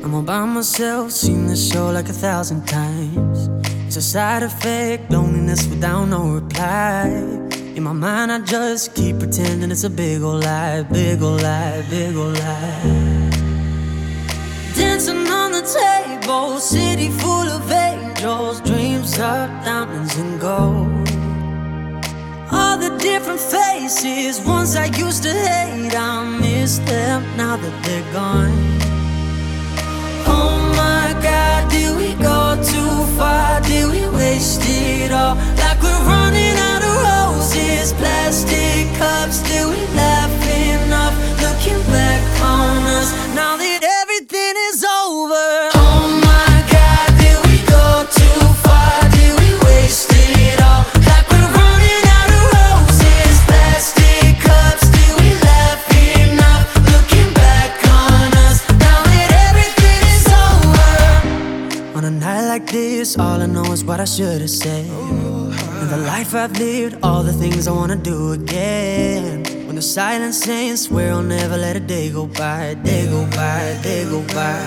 I'm all by myself, seen this show like 1,000 times. It's a side effect, loneliness without no reply. In my mind I just keep pretending it's a big ol' lie, big ol' lie, big ol' lie. Dancing on the table, city full of angels, dreams of diamonds and gold. All the different faces, ones I used to hate, I miss them now that they're gone. Oh my God, did we go too far? Did we waste it all? Like we're running out of roses, plastic cups. Did we laugh enough? Looking back on us, now that everything is over. Oh my God, did we go too far? Did we waste it all? Like we're running out of roses, plastic cups. Did we laugh enough? Looking back on us, now that everything is over. On a night like this, all I know is what I should have said. And the life I've lived, all the things I wanna do again. When the silence ends, swear I'll never let a day go by, day go by, day go by.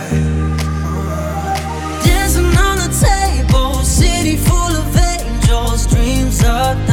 Dancing on the table, city full of angels, dreams of